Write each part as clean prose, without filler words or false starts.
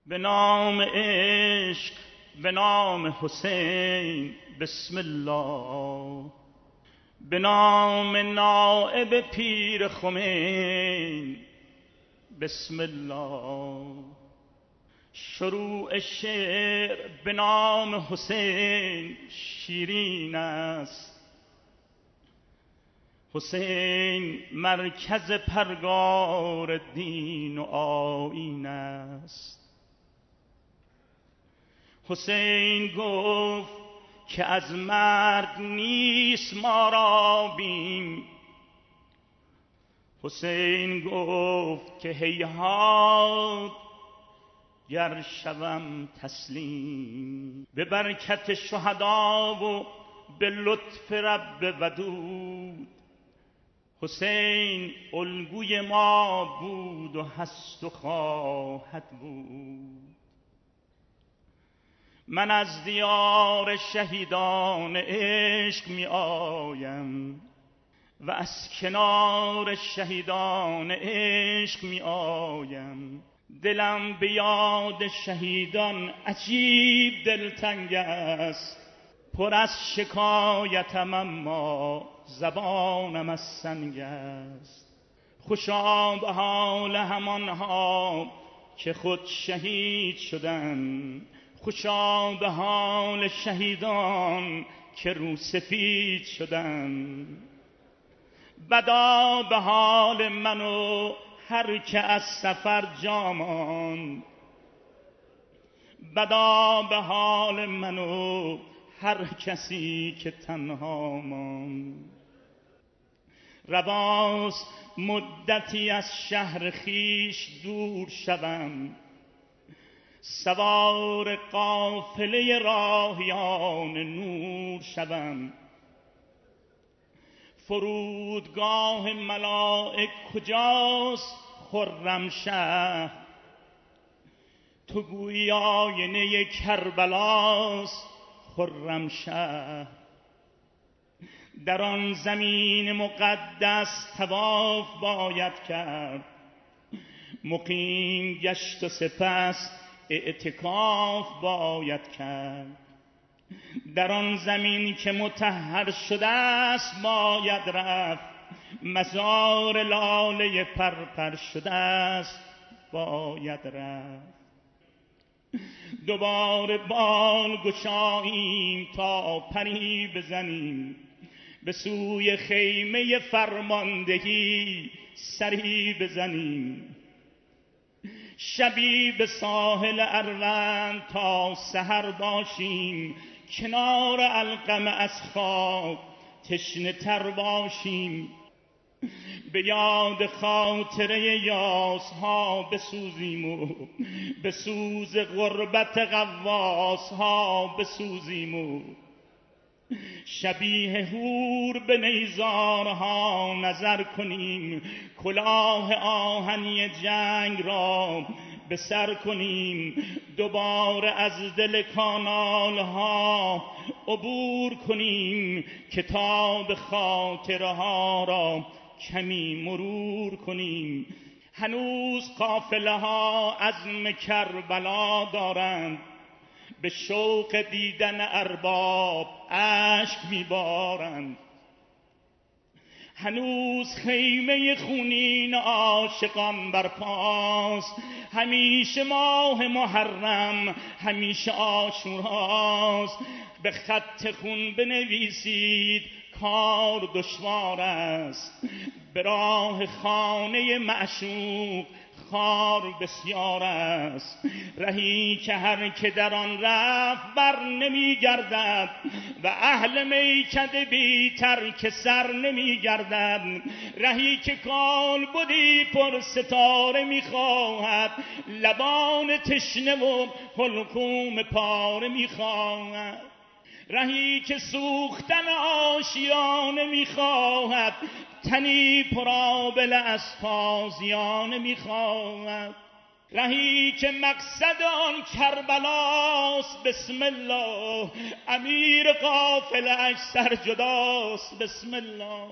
به نام عشق، به نام حسین، بسم الله. به نام نائب پیر خمین، بسم الله. شروع شعر به نام حسین شیرین است. حسین مرکز پرگار دین و آیین است. حسین گفت که از مرگ نیست ما را بیم. حسین گفت که هیهات گر شوم تسلیم. به برکت شهدا و به لطف رب ودود، حسین الگوی ما بود و هست و خواهد بود. من از دیار شهیدان عشق می آیم و از کنار شهیدان عشق می آیم. دلم به یاد شهیدان عجیب دلتنگ است. پر از شکایتم اما زبانم از سنگ است. خوشا به حال همانها که خود شهید شدند. خوشا به حال شهیدان که رو سفید شدند. بدا به حال من و هر که از سفر جا ماند. بدا به حال من و هر کسی که تنها ماند. رواست مدتی از شهر خیش دور شوم، سوار قافله راهیان نور شوم. فرودگاه ملائک کجاست خرمشهر؟ تو گویی آینه کربلاست خرمشهر. در آن زمین مقدس طواف باید کرد، مقیم گشت و سپس اعتکاف باید کرد. در آن زمین که مطهر شده است باید رفت، مزار لاله پرپر شده است باید رفت. دوباره بال گشاییم تا پری بزنیم، به سوی خیمه فرماندهی سری بزنیم. شبی به ساحل اروند تا سحر باشیم، کنار علقمه از خواب تشنه تر باشیم. به یاد خاطره یاس ها بسوزیم و به سوز غربت غواص ها بسوزیم و شبیه حور به نیزارها نظر کنیم. کلاه آهنی جنگ را به سر کنیم. دوباره از دل کانال ها عبور کنیم. کتاب خاطره ها را کمی مرور کنیم. هنوز قافله ها عزم کربلا دارند، به شوق دیدن ارباب اشک میبارند. هنوز خیمه خونین عاشقان برپاست. همیشه ماه محرم، همیشه عاشوراست. به خط خون بنویسید کار دشوار است. به راه خانه معشوق خار بسیار است. رهی که هر که در آن رفت بر نمی گردد و اهل میکده بی ترک سر نمی گردد. رهی که کال بودی پر ستاره می خواهد، لبان تشنه و حلقوم پاره می خواهد. رهی که سوختن آشیانه می‌خواهد، تنی پرآبله از تازیانه می‌خواهد. رهی که مقصد آن کربلاست بسم الله، امیر قافله اش سرجداست بسم الله.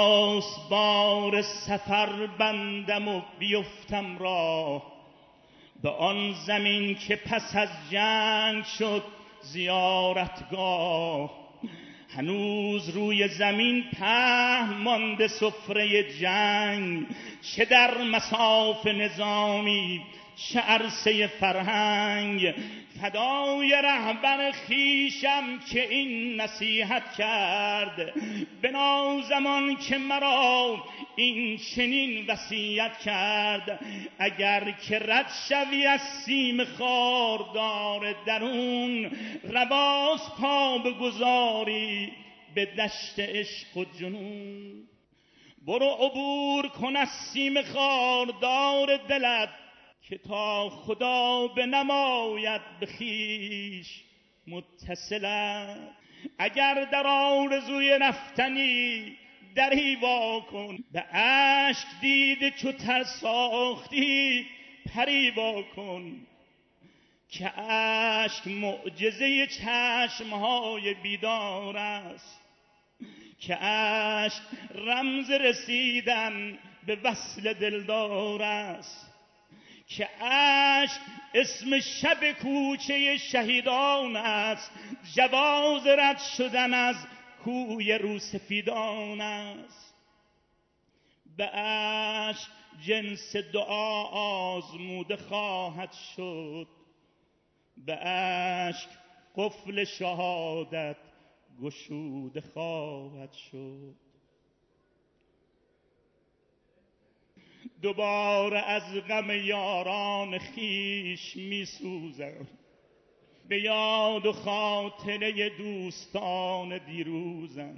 رواست بار سفر بندم و بیفتم راه، به آن زمین که پس از جنگ شد زیارتگاه. هنوز روی زمین پهن مانده سفره جنگ، چه در مصاف نظامی چه عرصه فرهنگ. فدای رهبر خیشم که این نصیحت کرد، بنازمان که مرا این چنین وصیت کرد. اگر که رد شوی از سیم خاردار درون، رواز پا بگذاری به دشت عشق و جنون. برو عبور کن از سیم خاردار دلت، که تا خدا بنماید به خویش متصلت. اگر در آرزوی رفتنی دری وا کن، به اشک دیده چو تر ساختی پری وا کن. که اشک معجزه چشمهای بیدار است، که اشک رمز رسیدن به وصل دلدار است. که اشک اسم شب کوچه شهیدان است، جواز رد شدن از کوی روسفیدان است. به اشک جنس دعا آزموده خواهد شد، به اشک قفل شهادت گشوده خواهد شد. دوباره از غم یاران خیش می سوزم، به یاد و خاطره دوستان دیروزم.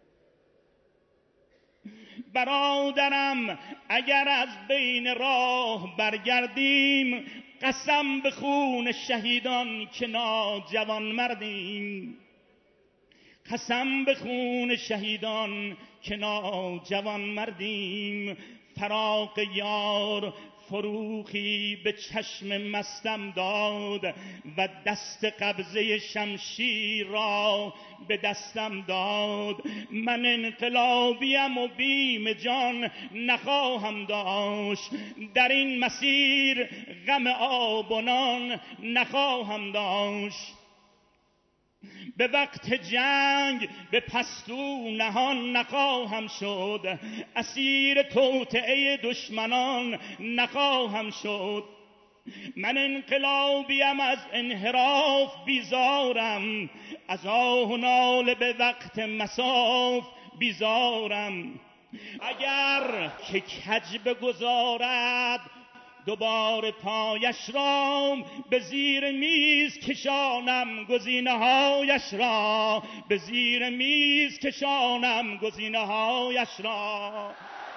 برادرم اگر از بین راه برگردیم، قسم به خون شهیدان که ناجوان مردیم. قسم به خون شهیدان که ناجوان مردیم. فراق یار فروخی به چشم مستم داد، و دست قبضه شمشیر را به دستم داد. من انقلابیم و بیم جان نخواهم داشت، در این مسیر غم آب و نان نخواهم داشت. به وقت جنگ به پستو نهان نخواهم شد، اسیر توطئه دشمنان نخواهم شد. من انقلابیم از انحراف بیزارم، از آه و ناله به وقت مصاف بیزارم. اگر که کج بگذارد دوباره پایش را، به زیر میز کشانم گزینه هایش را. به زیر میز کشانم گزینه هایش را.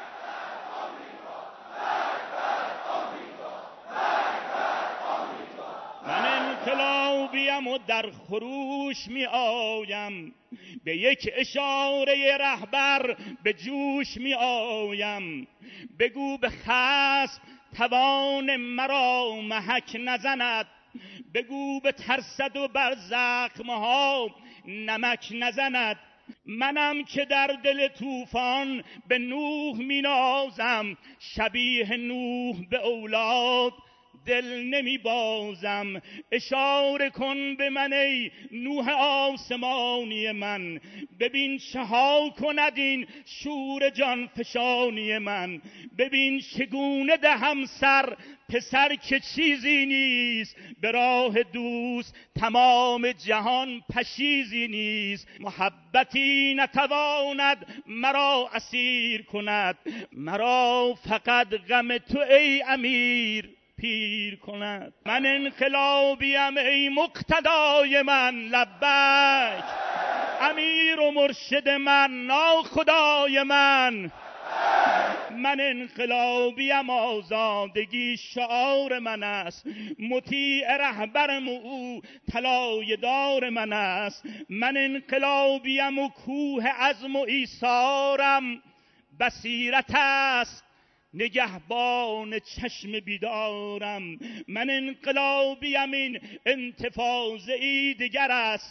من انقلابیم و در خروش می آیم، به یک اشاره رهبر به جوش می آیم. بگو به خصم توان مرا محک نزند، بگو به ترسد و بر زخمها نمک نزند. منم که در دل طوفان به نوح می نازم، شبیه نوح به اولاد دل نمی بازم. اشاره کن به من ای نوح آسمانی من، ببین چه ها کند این شور جان فشانی من. ببین چگونه دهم سر پسر که چیزی نیست، به راه دوست تمام جهان پشیزی نیست. محبتی نتواند مرا اسیر کند، مرا فقط غم تو ای امیر پیر کند. من انقلابیم ای مقتدای من لبیک، امیر و مرشد من ناخدای من. من انقلابیم آزادگی شعار من است، مطیع رهبرم او طلایه دار من است. من انقلابیم و کوه عزم و ایثارم بصیرت است، نگهبان چشم بیدارم. من انقلابیم این انتفاضه ای دیگر است،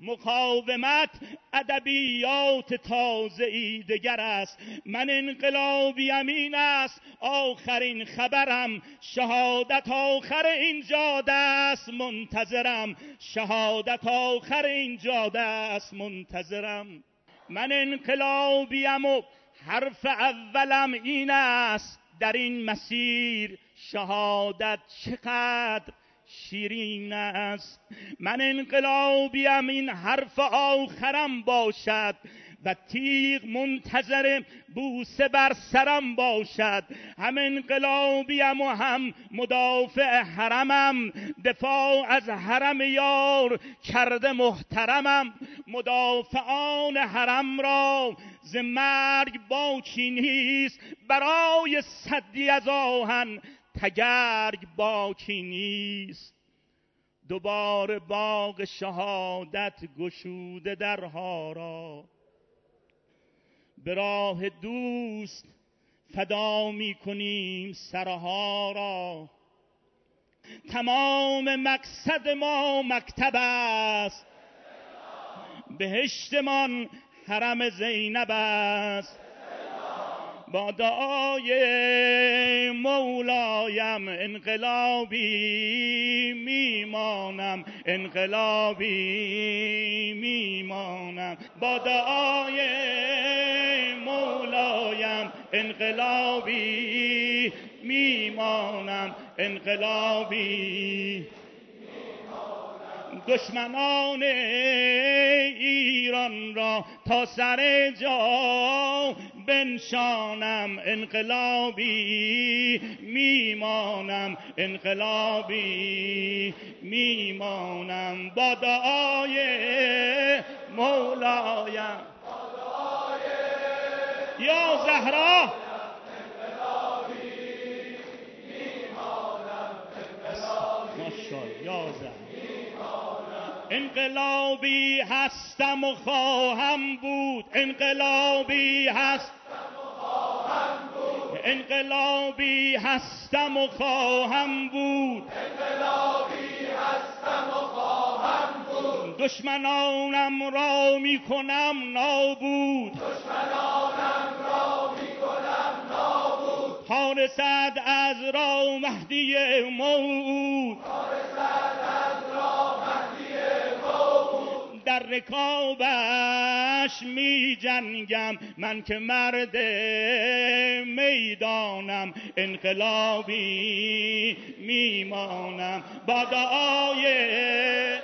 مقاومت ادبیات تازه‌ای دگر است. من انقلابیم، این است آخرین خبرم، شهادت آخر این جاده است منتظرم، شهادت آخر این جاده است منتظرم. من انقلابیم و حرف اولم این است، در این مسیر شهادت چقدر شیرین است. من انقلابیم، این حرف آخرم باشد و تیغ منتظر بوسه بر سرم باشد. هم انقلابیم و هم مدافع حرمم، دفاع از حرم یار کرده محترمم. مدافعان حرم را ز مرگ باکی نیست، برای صدی از آهن تگرگ باکی نیست. دوباره باغ شهادت گشوده درها را، به راه دوست فدا می کنیم سرها را. تمام مقصد ما مکتب است، بهشتمان حرم زینب است. با دعای مولایم انقلابی میمانم، انقلابی میمانم. با دعای مولایم انقلابی میمانم، انقلابی. دشمنان ایران را تا سر جا بنشانم، انقلابی میمانم، انقلابی میمانم. با دعای مولایم یا زهرا ماشاءالله یا زهرا. انقلابی هستم و خواهم بود، انقلابی هستم و خواهم بود، انقلابی هستم و خواهم بود، انقلابی هستم و خواهم بود. دشمنانم را می کنم نابود، دشمنانم را می کنم نابود. حارسد از را مهدی موعود، حارسد از را مهدی در رکابش می جنگم، من که مرد میدانم، انقلابی میمانم. با دعای